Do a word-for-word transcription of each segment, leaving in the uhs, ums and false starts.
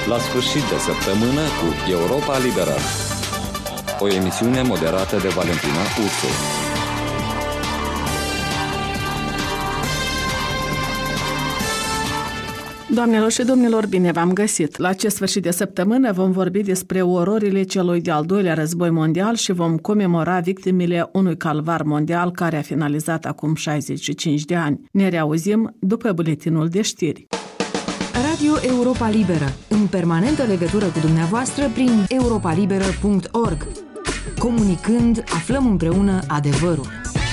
La sfârșit de săptămână cu Europa Liberă. O emisiune moderată de Valentina Ursu. Doamnelor și domnilor, bine v-am găsit! La acest sfârșit de săptămână vom vorbi despre ororile celui de-al doilea război mondial și vom comemora victimele unui calvar mondial care a finalizat acum șaizeci și cinci de ani. Ne reauzim după buletinul de știri. Radio Europa Liberă, în permanentă legătură cu dumneavoastră prin europa liberă punct org. Comunicând, aflăm împreună adevărul.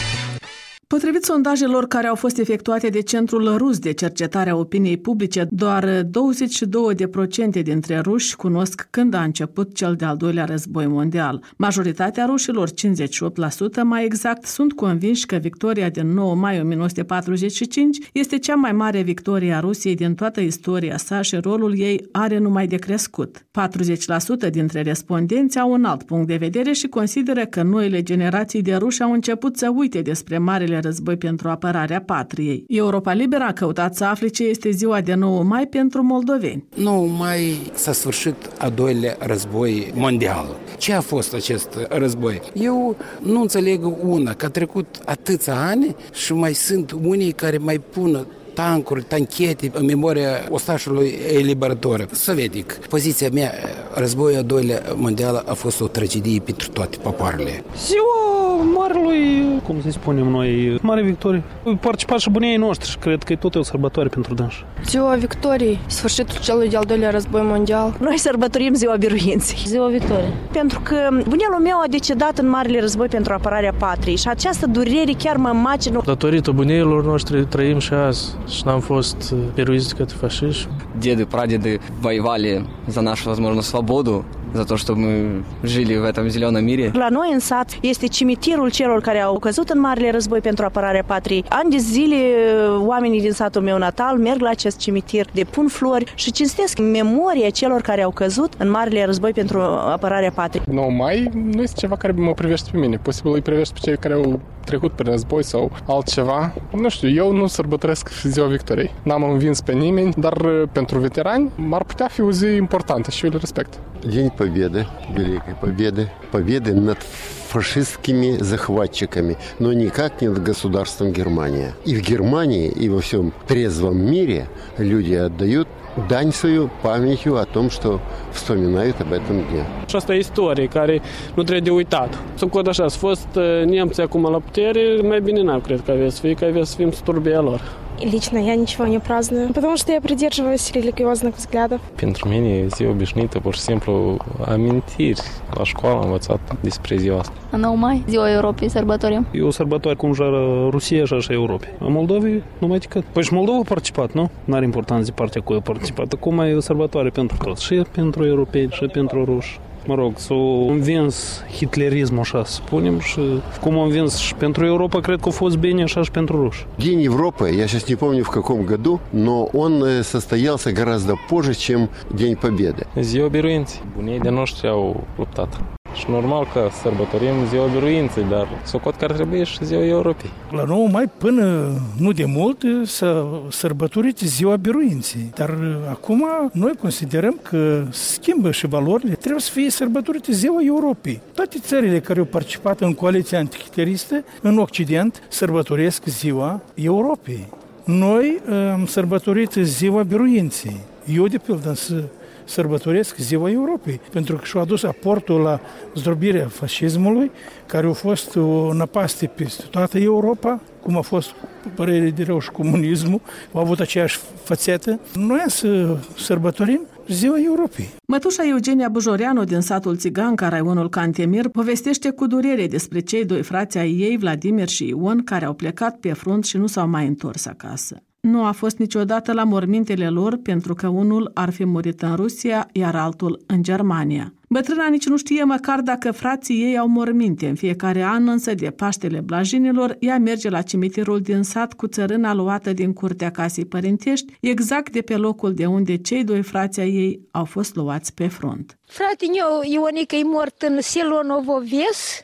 Potrivit sondajelor care au fost efectuate de Centrul Rus de Cercetare a Opiniei Publice, doar douăzeci și doi la sută dintre ruși cunosc când a început cel de-al doilea război mondial. Majoritatea rușilor, cincizeci și opt la sută mai exact, sunt convinși că victoria din nouă mai o mie nouă sute patruzeci și cinci este cea mai mare victorie a Rusiei din toată istoria sa și rolul ei are numai de crescut. patruzeci la sută dintre respondenți au un alt punct de vedere și consideră că noile generații de ruși au început să uite despre marele război pentru apărarea patriei. Europa Liberă a căutat să afle ce este ziua de nouă mai pentru moldoveni. nouă mai s-a sfârșit a doilea război mondial. Ce a fost acest război? Eu nu înțeleg una, că a trecut atâția ani și mai sunt unii care mai pun tancuri, tanchete în memoria ostașului eliberător sovietic. Poziția mea, războiul al doilea mondial a fost o tragedie pentru toate popoarele. Ziua marelui, cum să spunem noi, mare victorie. Participat și bunii noștri și cred că e tot o sărbătoare pentru dânși. Ziua victoriei, sfârșitul celui de-al doilea război mondial. Noi sărbătorim ziua biruinței. Ziua victoriei. Pentru că bunelul meu a decedat în marele război pentru apărarea patriei și această durere chiar mă macină. Datorită bunelor noștri trăim și azi. Și n-am fost biruiți către fașiști. Деды, прадеды воевали за нашу, возможно, свободу, за то, чтобы мы жили в этом зеленом мире. La noi în sat este cimitirul celor care au căzut în marele război pentru apărarea patriei. Ani de zile oamenii din satul meu natal merg la acest cimitir, depun flori și cinstesc memoria celor care au căzut în marele război pentru apărarea patriei. nouă mai nu este ceva care mă privește pe mine. Posibil îi privește pe cei care au trecut prin război sau altceva. Nu știu, eu nu sărbătoresc ziua victoriei. N-am învins pe nimeni, dar pentru veterani ar putea fi o zi importantă și eu le respect. День Победы, Великой Победы, победы над фашистскими захватчиками, но никак не над государством Германия. И в Германии, и во всем трезвом мире люди отдают дань свою памятью о том, что вспоминают об этом дне. Și asta e istorie care nu trebuie de uitat. Să cod așa, s-a fost nemții acum la putere, mai bine n-am cred că avea să fie, că avea să fim sturbia lor. Lично я ничего не праздную, потому что я придерживаюсь религиозных взглядов. Pentru mine e zi obișnuită, pur și simplu amintiri. La școală am învățat despre ziua asta. nouă mai, ziua Europei, sărbătorim. E o sărbătoare cum și Rusia și așa Europei. În Moldovei numai decât. Păi și Moldova a participat, nu? N-are importanță de partea cu a participat. Acum e o sărbătoare pentru toți. Și pentru europeni, și pentru ruși. Mă rog, s-a învins hitlerismul, așa să spunem, și cum a învins și pentru Europa, cred că a fost bine așa și pentru ruși. День Европы, я сейчас не помню в каком году, но он состоялся гораздо позже, чем День Победы. Ziua biruinței. Bunii de noștri au luptat. Și normal că sărbătorim ziua biruinței, dar socot că ar trebui și ziua Europei. La nouă mai, până nu de mult, s-a sărbătorit ziua biruinței. Dar acum noi considerăm că schimbă și valorile. Trebuie să fie sărbătorite ziua Europei. Toate țările care au participat în coaliția antihitleristă în Occident sărbătoresc ziua Europei. Noi am sărbătorit ziua biruinței. Eu, de pildă, să sărbătoresc ziua Europei, pentru că și-a adus aportul la zdrobirea fascismului, care a fost o năpaste peste toată Europa, cum a fost, părere de rău, și comunismul, au avut aceeași fațetă. Noi să sărbătorim ziua Europei. Mătușa Eugenia Bujoreanu din satul Țiganca, raionul Cantemir, povestește cu durere despre cei doi frați ai ei, Vladimir și Ion, care au plecat pe front și nu s-au mai întors acasă. Nu a fost niciodată la mormintele lor pentru că unul ar fi murit în Rusia, iar altul în Germania. Bătrâna nici nu știe măcar dacă frații ei au morminte. În fiecare an, însă, de Paștele Blajinilor, ea merge la cimitirul din sat cu țărâna luată din curtea casei părintești, exact de pe locul de unde cei doi frați ai ei au fost luați pe front. Fratele meu, Ionica, e mort în Silonovoves,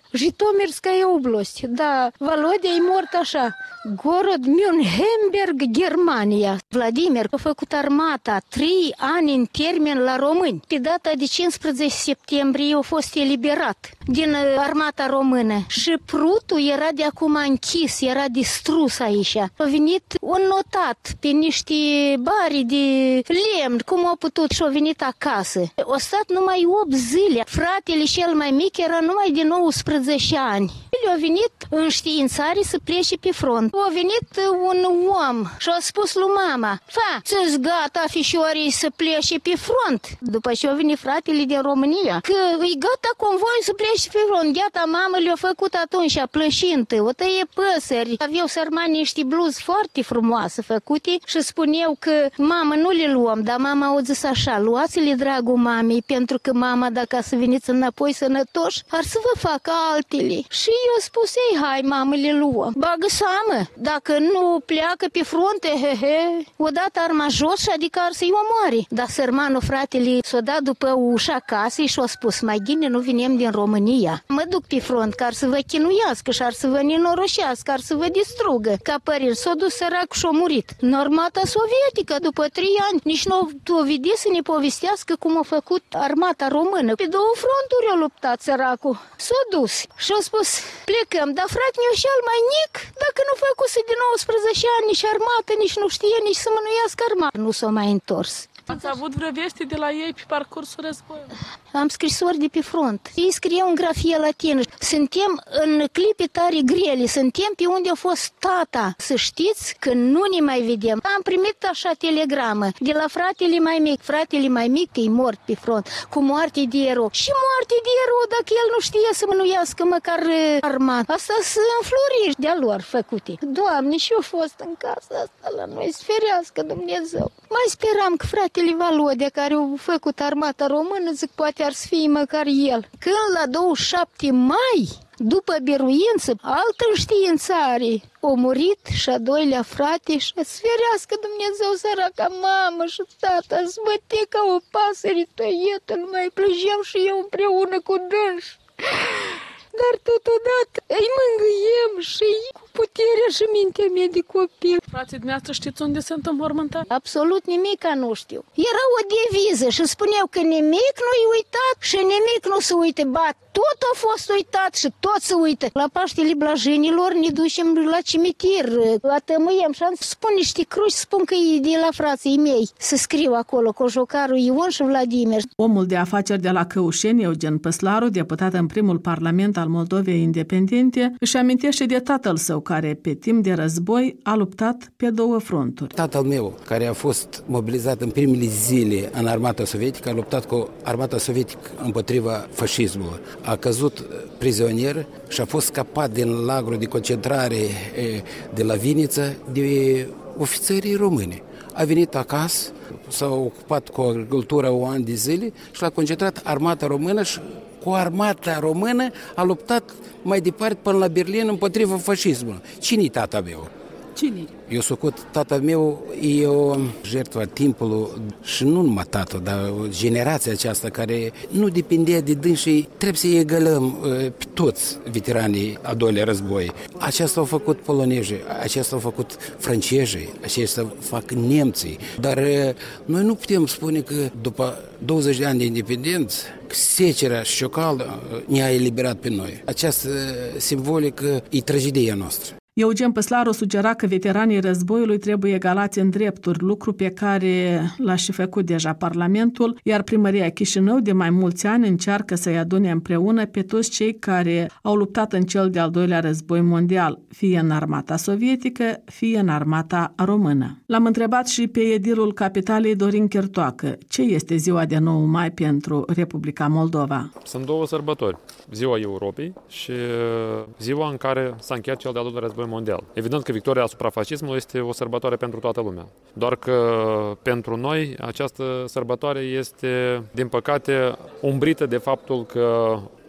Житомирская область, да, Володя и Морташа. Город Münhenberg, Germania. Vladimir a făcut armata trei ani în termen la români. Pe data de cincisprezece septembrie a fost eliberat din armata română. Și Prutul era de acum închis, era distrus aici. A venit un notat pe niște bari de lemn, cum a putut, și a venit acasă. A stat numai opt zile. Fratele cel mai mic era numai de nouăsprezece ani. El a venit în științare să plece pe front. A venit un om și a spus lui mama: fa, ți-s gata fișorii să plece pe front? După ce a venit fratele din România, că e gata convoi să plece pe front. Gata, mama le-a făcut atunci, plășintă, o tăie păsări. Aveau sărmani niște bluzi foarte frumoase făcute și spuneau că mama nu le luăm, dar mama a zis așa: luați-le, dragul mamei, pentru că mama, dacă să veniți înapoi sănătoși, ar să vă facă altele. Și eu a spus: ei, hai, mamă, le luăm. Bagă seamă, dacă nu pleacă pe frunte, he, he, odată arma jos și adică ar să-i omoare. Dar sărmanul fratele s-a dat după ușa casei și a spus: mai bine nu vinem din România. Mă duc pe front, ca ar să vă chinuiască și ar să vă nenoroșească, ar să vă distrugă. Ca părinți s-a dus sărac și a murit. În armata sovietică, după trei ani, nici nu o vede să ne povestească cum a făcut armata română. Pe două fronturi a luptat săracul. S-a dus și a spus: plecăm, dar frate meu cel mai mic, dacă nu făcuse de nouăsprezece ani nici armată, nici nu știe, nici să mânuiască armată. Nu s-a mai întors. Ați avut vreo veste de la ei pe parcursul războiului? Am scrisori de pe front. Ei scriau în grafie latină. Suntem în clipe tare grele, suntem pe unde a fost tata. Să știți că nu ne mai vedem. Am primit așa telegramă de la fratele mai mic. Fratele mai mic e mort pe front, cu moarte de erou. Și moarte de erou dacă el nu știe să mânuiască măcar armat. Asta sunt înfloriri de-a lor făcute. Doamne, și eu fost în casa asta la noi, să ferească Dumnezeu. Mai speram că fratele Volodea, care a făcut armata română, zic, poate ar să fie măcar el. Când la douăzeci și șapte mai, după biruință, altă înștiințare, a murit și a doilea frate și să ferească Dumnezeu săraca mamă și tata, zbăte ca o pasăre tăietă, nu mai plângeam și eu împreună cu dânși. Dar totodată îi mângâiem și cu puterea și mintea mea de copil. Frații dumneavoastră știți unde sunt înmormântați? Absolut nimic nu știu. Era o deviză și spuneau că nimic nu-i uitat și nimic nu se uite. Ba, tot a fost uitat și tot se uită. La Paștele Blajenilor ne ducem la cimitir, atămâiem și am spun niște cruci, spun că e de la frații mei. Să scriu acolo cu jocarul Ion și Vladimir. Omul de afaceri de la Căușeni, Eugen Păslaru, deputat în primul parlament al Moldovei Independente, își amintește de tatăl său, care pe timp de război a luptat pe două fronturi. Tatăl meu, care a fost mobilizat în primele zile în armata sovietică, a luptat cu armata sovietică împotriva fascismului. A căzut prizonier și a fost scapat din lagărul de concentrare de la Vinița de ofițerii români. A venit acasă, s-a ocupat cu agricultura un an de zile și l-a concentrat armata română și cu armata română a luptat mai departe până la Berlin împotriva fascismului. Cine-i tata meu? Cine? Eu socot, tata meu e o jertfă a timpului și nu numai tata, dar generația aceasta care nu depindea de dânsii, trebuie să egalăm pe toți veteranii a doilea război. Aceasta au făcut polonezii, aceasta au făcut francezii, aceasta fac nemții, dar noi nu putem spune că după douăzeci de ani de independență, secerea șocală ne-a eliberat pe noi. Această simbolică e tragedia noastră. Eugen Păslaru sugera că veteranii războiului trebuie egalați în drepturi, lucru pe care l-a și făcut deja Parlamentul, iar Primăria Chișinău de mai mulți ani încearcă să-i adune împreună pe toți cei care au luptat în cel de-al doilea război mondial, fie în armata sovietică, fie în armata română. L-am întrebat și pe edilul capitalei Dorin Chertoacă ce este ziua de nouă mai pentru Republica Moldova. Sunt două sărbători, ziua Europei și ziua în care s-a încheiat cel de-al doilea război mondial. Evident că victoria asupra fascismului este o sărbătoare pentru toată lumea. Doar că pentru noi această sărbătoare este, din păcate, umbrită de faptul că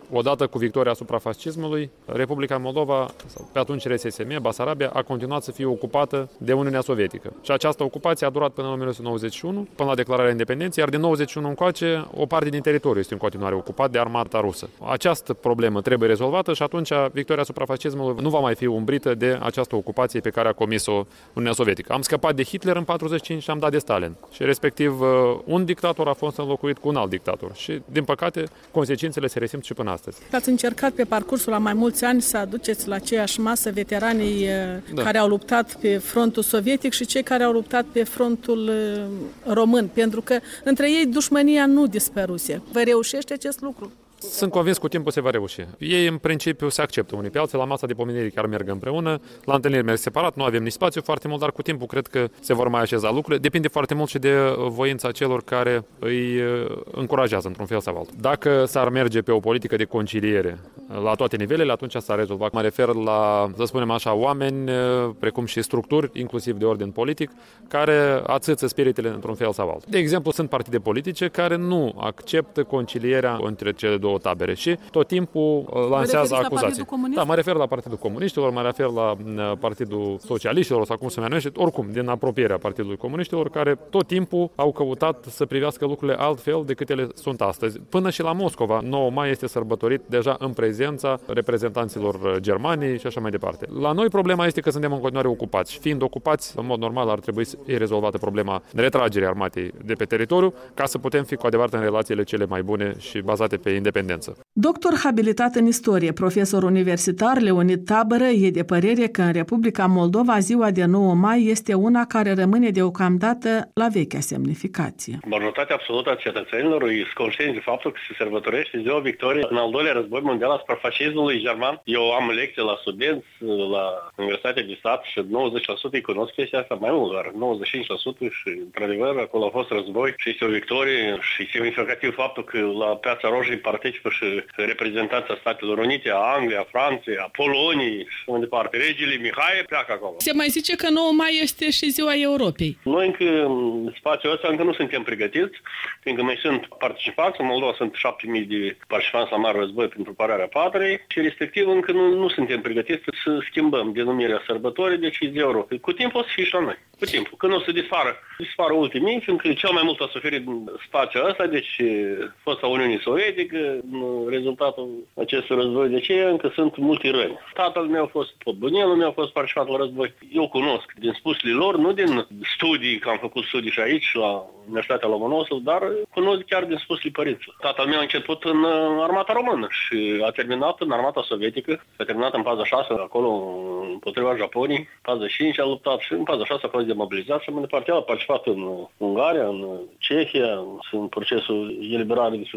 Odată cu victoria asupra fascismului, Republica Moldova, pe atunci R S S M, Basarabia, a continuat să fie ocupată de Uniunea Sovietică. Și această ocupație a durat până în o mie nouă sute nouăzeci și unu, până la declararea independenței, iar din nouăzeci și unu încoace, o parte din teritoriu este în continuare ocupat de armata rusă. Această problemă trebuie rezolvată și atunci victoria asupra fascismului nu va mai fi umbrită de această ocupație pe care a comis-o Uniunea Sovietică. Am scăpat de Hitler în patruzeci și cinci și am dat de Stalin. Și respectiv un dictator a fost înlocuit cu un alt dictator. Și, din păcate, consecințele se resimt și până astăzi. Ați încercat pe parcursul la mai mulți ani să aduceți la aceeași masă veteranii da. care au luptat pe frontul sovietic și cei care au luptat pe frontul român, pentru că între ei dușmănia nu dispăruse. Vă reușește acest lucru? Sunt convins că cu timpul se va reuși. Ei, în principiu, se acceptă unii pe alții, la masa de pomenire chiar merg împreună, la întâlniri merg separat, nu avem nici spațiu foarte mult, dar cu timpul cred că se vor mai așeza lucrurile. Depinde foarte mult și de voința celor care îi încurajează într-un fel sau altul. Dacă s-ar merge pe o politică de conciliere la toate nivelele, atunci s-ar rezolva. Mă refer la, să spunem așa, oameni, precum și structuri, inclusiv de ordin politic, care ațâță spiritele într-un fel sau altul. De exemplu, sunt partide politice care nu acceptă concilierea între cele două tabere și tot timpul lansează acuzații. Da, mă refer la Partidul Comuniștilor, mă refer la Partidul Socialiștilor sau cum se numește, oricum, din apropierea Partidului Comuniștilor, care tot timpul au căutat să privească lucrurile altfel decât ele sunt astăzi. Până și la Moscova, nouă mai este sărbătorit deja în prezența reprezentanților Germaniei și așa mai departe. La noi problema este că suntem în continuare ocupați și fiind ocupați, în mod normal ar trebui să fie rezolvată problema retragerii armatei de pe teritoriu ca să putem fi cu adevărat în relațiile cele mai bune și bazate pe independență. Doctor habilitat în istorie, profesor universitar Leonid Tabără e de părere că în Republica Moldova ziua de nouă mai este una care rămâne deocamdată la vechea semnificație. Majoritatea absolută a cetățenilor sunt conștienți de faptul că se sărbătorește ziua victoriei în al doilea război mondial asupra fascismului german. Eu am lecții la studenți la Universitatea de Stat și nouăzeci la sută îi cunosc chestia asta, mai mult, doar nouăzeci și cinci la sută și, într-adevăr, acolo a fost război și este o victorie și semnificativ faptul că la Piața Roșiei participă și reprezentanța Statelor Unite, a Angliei, a Franței, a Poloniei și mai departe. Regele Mihai pleacă acolo. Se mai zice că nouă mai este și ziua Europei. Noi încă în spațiul ăsta încă nu suntem pregătiți, fiindcă mai sunt participanți. În Moldova sunt șapte mii de participanți la mare război pentru apărarea patriei și respectiv încă nu, nu suntem pregătiți să schimbăm denumirea sărbătorii, deci ziua Europei. Cu timpul o să fie și la noi. Cu timpul. Când o să dispară, dispară ultimii, fiindcă cel mai mult a suferit spațiul ăsta, deci fosta Uniunii Sovietică, rezultatul acestui război. De ce? Încă sunt multe răni. Tatăl meu a fost, bunelul meu a fost participant la război. Eu cunosc din spusele lor, nu din studii, că am făcut studii și aici, la Universitatea Lomonosov, dar cunosc chiar din spusele părinților. Tatăl meu a început în armata română și a terminat în armata sovietică. A terminat în paza șase, acolo împotriva Japoniei. Paza cinci a luptat și în paza șase a fost demobilizat și mai departe. El a participat în Ungaria, în Cehia, în procesul eliberării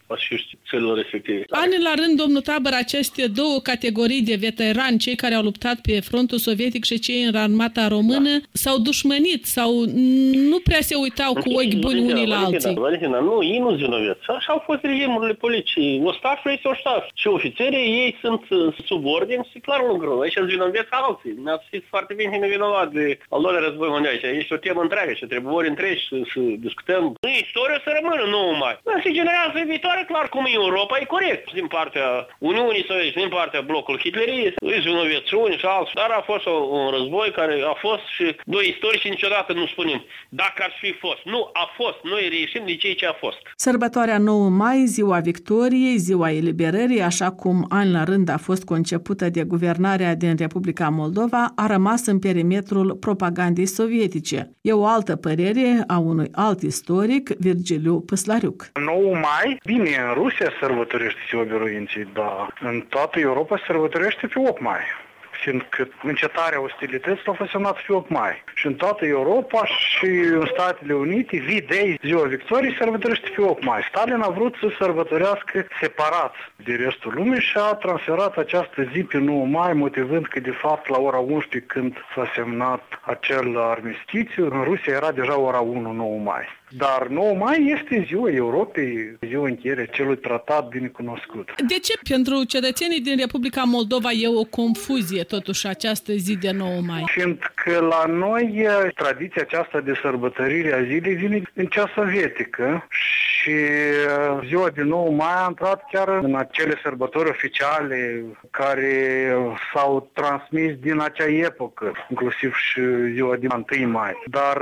și țărilor respective. Ani la rând, domnul Tabăr, aceste două categorii de veterani, cei care au luptat pe frontul sovietic și cei în armata română, da. s-au dușmănit sau nu prea se uitau cu ochi buni unii la alții. Valentina, nu, ei nu-s vinoveți. Așa au fost regimurile poliției. Ostaful este ostaf. Și ofițerii ei sunt subordini și clar lucru. Aici sunt vinoveți alții. Ne-ați știți foarte bine că ne vinovat de al doilea război mondial. Este o temă întreagă și trebuie ori întregi să, să discutăm. Nu, istoria să rămână nouă mai. Se generează viitoare. Clar cum în Europa e corect. Din partea Uniunii Sovietice, din partea blocului hitlerist, îi vinoveți unii și alții. Dar a fost un război care a fost și doi istorici niciodată nu spunem dacă ar fi fost. Nu, a fost. Noi reieșim de ceea ce a fost. Sărbătoarea nouă mai, ziua victoriei, ziua eliberării, așa cum an la rând a fost concepută de guvernarea din Republica Moldova, a rămas în perimetrul propagandei sovietice. E o altă părere a unui alt istoric, Virgiliu Păslariuc. nouă mai, bine, în Rusia sărbătorește ziua biruinței, dar în toată Europa sărbătorește pe opt mai. Fiindcă încetarea ostilităților a fost semnată pe opt mai. Și în toată Europa și în Statele Unite, V-Day, ziua victoriei, sărbătorește pe opt mai. Stalin a vrut să sărbătorească separat de restul lumii și a transferat această zi pe nouă mai, motivând că, de fapt, la ora unsprezece, când s-a semnat acel armistițiu, în Rusia era deja ora unu, nouă mai. Dar nouă mai este ziua Europei, ziua încheierii celui tratat bine cunoscut. De ce pentru cetățenii din Republica Moldova e o confuzie totuși această zi de nouă mai? Fiindcă la noi tradiția aceasta de sărbătorire a zilei vine din cea sovietică și ziua de nouă mai a intrat chiar în acele sărbători oficiale care s-au transmis din acea epocă, inclusiv și ziua de întâi mai. Dar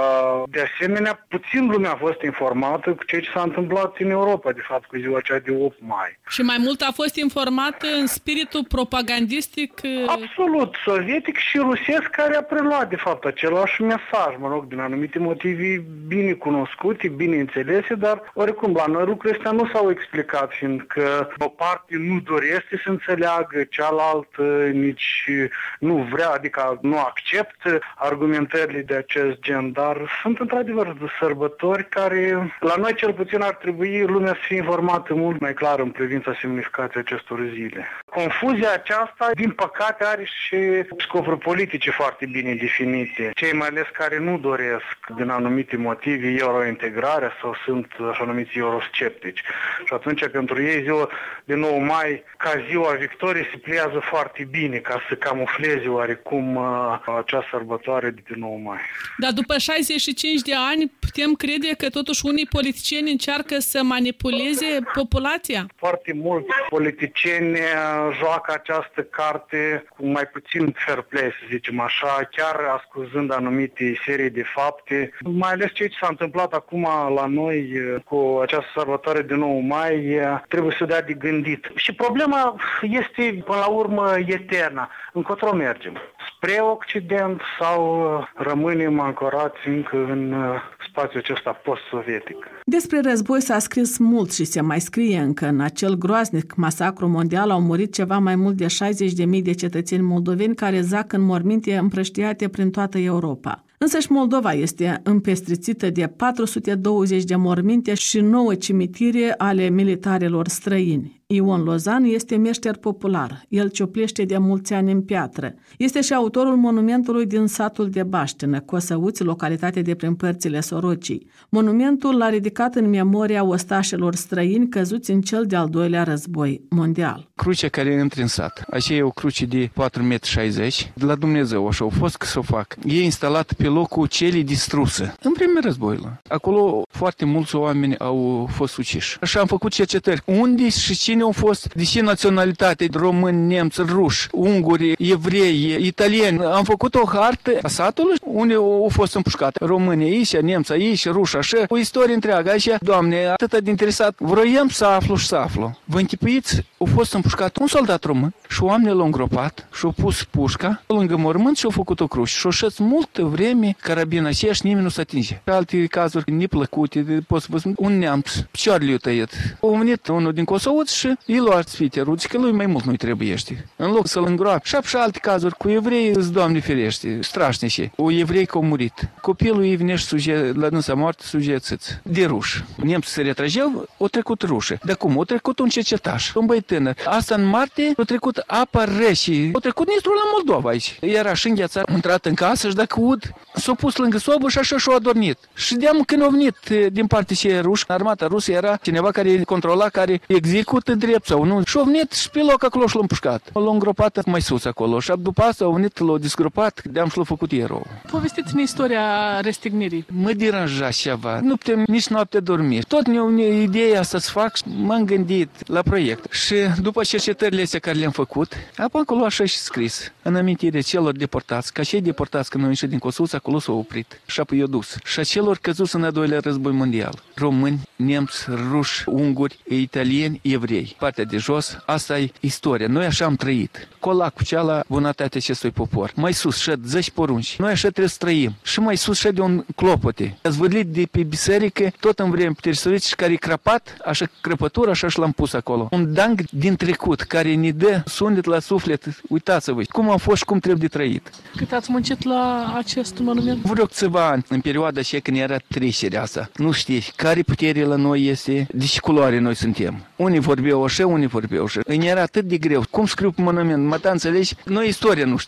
de asemenea, puțin lumea a fost informată cu ceea ce s-a întâmplat în Europa, de fapt, cu ziua aceea de opt mai. Și mai mult a fost informată în spiritul propagandistic? Absolut, sovietic și rusesc, care a preluat, de fapt, același mesaj, mă rog, din anumite motive bine cunoscute, bine înțelese, dar oricum, la noi lucrurile astea nu s-au explicat, fiindcă o parte nu dorește să înțeleagă, cealaltă nici nu vrea, adică nu acceptă argumentările de acest gen, dar sunt într-adevăr sărbători care, la noi cel puțin, ar trebui lumea să fie informată mult mai clar în privința semnificației acestor zile. Confuzia aceasta, din păcate, are și scopuri politice foarte bine definite. Cei mai ales care nu doresc, din anumite motive, eurointegrarea sau sunt așa numiți eurosceptici. Și atunci, pentru ei, ziua de nouă mai, ca ziua victoriei, se pliază foarte bine ca să camufleze oarecum acea sărbătoare de nouă mai. Dar după șaizeci și cinci de ani, putem crede că totuși unii politicieni încearcă să manipuleze populația? Foarte mulți politicieni joacă această carte cu mai puțin fair play, să zicem așa, chiar ascuzând anumite serii de fapte. Mai ales ceea ce s-a întâmplat acum la noi cu această sărbătoare de nouă mai trebuie să dea de gândit. Și problema este, până la urmă, eternă. Încotro mergem? Spre Occident sau rămânem ancorați încă în spațiul acesta post-sovietic? Despre război s-a scris mult și se mai scrie încă. În acel groaznic masacru mondial au murit ceva mai mult de șaizeci de mii de cetățeni moldoveni care zac în morminte împrăștiate prin toată Europa. Însăși Moldova este împestrițită de patru sute douăzeci de morminte și nouă cimitire ale militarilor străini. Ion Lozan este meșter popular. El cioplește de mulți ani în piatră. Este și autorul monumentului din satul de Baștină, Cosăuți, localitate de prin părțile Sorocii. Monumentul l-a ridicat în memoria ostașilor străini căzuți în cel de-al doilea război mondial. Crucea care intră în sat, așa e o cruce de patru metri șaizeci, de la Dumnezeu, așa au fost că s-o fac. E instalată pe locul celei distruse, în primul război. Acolo foarte mulți oameni au fost uciși. Așa am făcut cercetări. Unde și cine au fost, de ce naționalitate, români, nemți, ruși, unguri, evrei, italieni. Am făcut o hartă a satului unde au fost împușcate. Români aici, nemți aici, ruși așa. O istorie întreagă. Așa, Doamne, atât de interesat. Vroiam să aflu și să aflu. Vă închipuiți, au fost împușcat un soldat român și oamenii l-au îngropat și au pus pușca lângă mormânt și au făcut o cruce. Și au șăț multă vreme carabina aceea și nimeni nu se atinge. Alte cazuri neplăcute, pot să vă spun, un neamț, picioarele i-au tăiat. A venit unul din Cosăuți și i-a luat sfiterul, zice că lui mai mult nu-i trebuiește. În loc să-l îngroape. Și și alte cazuri cu evrei, îți Doamne ferește, strașnice. O evrei că au murit. Copilul ei vine și suge, la dânsa moarte, suge țâți. De ruși. Nemții se retrageau, o trecut rușă. De acum, o trecut un cercetaș, un băi tânăr. Asta în martie, o trecut apa rece. O trecut Nistru la Moldova aici. Era și înghețat, a intrat în casă și dacă ud, s-a pus lângă sobă și așa și-a adormit. Și de-am când au venit din partea cei ruși, armata rusă era cineva care controla, care execută drept sau nu. Și-a venit și pe loc acolo și l-a împușcat. L-a îngropat mai sus acolo și după asta au venit, l-a disgropat, de-am și l-a făcut erou. Povestiți-ne istoria restignirii. Mă deranja ceva. Nu putem nici noapte dormi. Tot ne ideea asta să fac, m-am gândit la proiect. Și după cercetările astea care le-am făcut, apoi acolo așa și scris. În amintire celor deportați, ca cei deportați când au ieșit din Cosăuți, acolo s-au oprit. Și apoi i-au dus. Și a celor căzuți în al doilea război mondial. Români, nemți, ruși, unguri, italieni, evrei. Partea de jos, asta e istoria. Noi așa am trăit. Colac cu ceala bunătatea acestui popor. Mai sus, și zece porunci. Noi așa trebuie să trăim. Și mai sus, și de un clopote. Zvârlit de pe biserică, tot în vreme puterii sovietici, care e crăpat, așa crăpătură, așa și l-am pus acolo. Un dang din trecut, care ne dă sunet la suflet. Uitați-vă, cum am fost și cum trebuie de trăit. Cât ați muncit la acest monument? Vreo câțiva ani, în perioada aceea când era trecerea asta. Nu știi care putere la noi este, de ce culoare noi suntem. Unii vorbeau așa, unii vorbeau așa. Îmi era atât de greu. Cum scriu pe monument? Mă ta înțelegi? Noi istoria nu știam.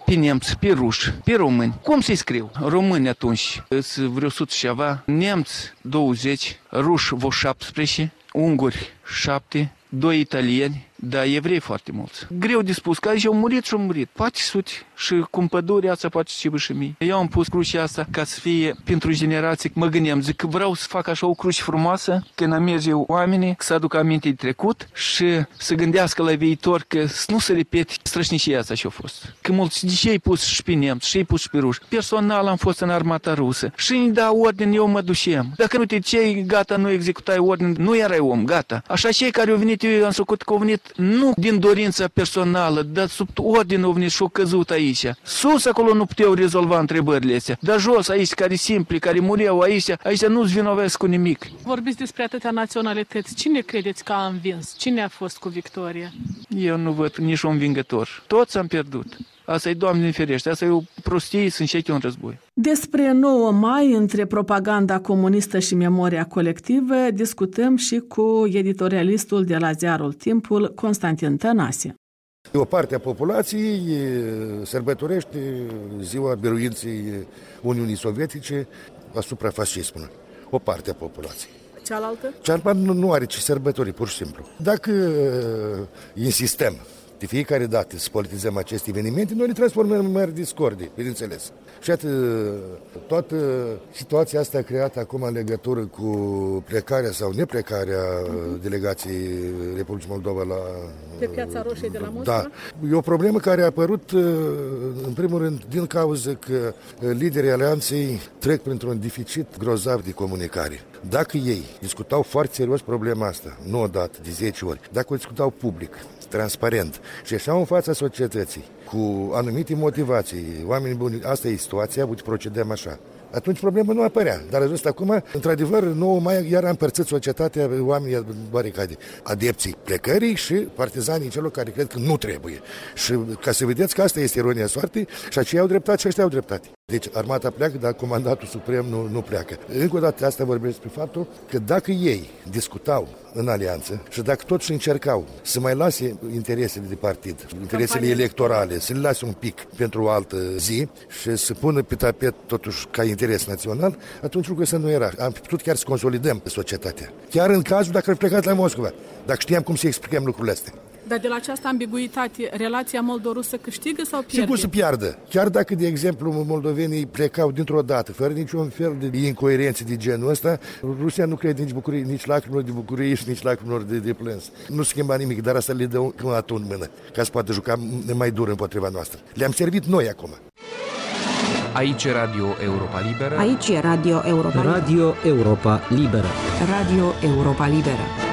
pe nemți, pe ruși, pe români. Cum să-i scriu? Români atunci, îți vreo sută și ceva, nemți douăzeci, ruși vreo șaptesprezece, unguri șapte, doi italieni, dar evrei foarte mulți. Greu de spus, că aici au murit și au murit. Poate sute și cum pădurea asta poate să și mie. Eu am pus crucea asta ca să fie pentru generații. Mă gândeam, zic că vreau să fac așa o cruce frumoasă, când am merge oamenii, să aduc aminte de trecut și să gândească la viitor că nu se repete strășnicia asta ce a fost. Că mulți, de ce ai pus și pe nemți, și ai pus și pe ruși? Personal am fost în armata rusă și îmi da ordine, eu mă dușeam. Dacă nu te cei, gata, nu executai ordine, nu erai om, gata. Așa cei care au venit, eu am făcut că au venit nu din dorința personală, dar sub ordine au venit și au căzut aici. Sus acolo nu puteau rezolva întrebările astea, dar jos aici, care simpli, care mureau aici, aici nu-ți vinovesc cu nimic. Vorbiți despre atâtea naționalități. Cine credeți că a învins? Cine a fost cu victorie? Eu nu văd nici un învingător. Toți am pierdut. Asta e, Doamne ferește, asta e o prostie, să începe un război. Despre nouă mai, între propaganda comunistă și memoria colectivă, discutăm și cu editorialistul de la ziarul Timpul, Constantin Tănase. O parte a populației sărbătorește ziua biruinței Uniunii Sovietice asupra fascismului. O parte a populației. Cealaltă? Cealaltă nu are ce sărbători, pur și simplu. Dacă insistăm de fiecare dată să politizăm aceste evenimente, noi le transformăm în mari discordii, bineînțeles. Și atât, toată situația asta creată acum în legătură cu plecarea sau neplecarea delegației Republicii Moldova la... Pe Piața Roșie de la Moscova? Da. E o problemă care a apărut, în primul rând, din cauza că liderii alianței trec printr-un deficit grozav de comunicare. Dacă ei discutau foarte serios problema asta, nu odată, de zece ori, dacă o discutau public, transparent și așa în fața societății, cu anumite motivații, oameni buni, asta e situația, uite, procedăm așa. Atunci problema nu apărea. Dar ăsta acum, într-adevăr, nouă mai iar a împărțit societatea, oamenii baricade. Adepții plecării și partizanii celor care cred că nu trebuie. Și ca să vedeți că asta este ironia soartei, și aceia au dreptate și ăștia au dreptate. Deci armata pleacă, dar comandatul suprem nu, nu pleacă. Încă o dată asta vorbesc despre faptul că dacă ei discutau în alianță și dacă totuși încercau să mai lase interesele de partid, interesele Campania electorale, să le lase un pic pentru o altă zi și să pună pe tapet totuși ca interes național, atunci lucrul ăsta nu era. Am putut chiar să consolidăm societatea. Chiar în cazul dacă ar plecat la Moscova, dacă știam cum să explicăm lucrurile astea. Dar de la această ambiguitate, relația moldo-rusă câștigă sau pierde? Sigur să piardă. Chiar dacă, de exemplu, moldovenii plecau dintr-o dată, fără niciun fel de incoerențe de genul ăsta, Rusia nu crede nici bucurie, nici lacrimilor de bucurie și nici lacrimilor de, de plâns. Nu schimba nimic, dar asta le dă un atu în mână, ca să poată juca mai dur împotriva noastră. Le-am servit noi acum. Aici e Radio Europa Liberă. Aici e Radio Europa Liberă. Radio Europa Liberă. Radio Europa Liberă.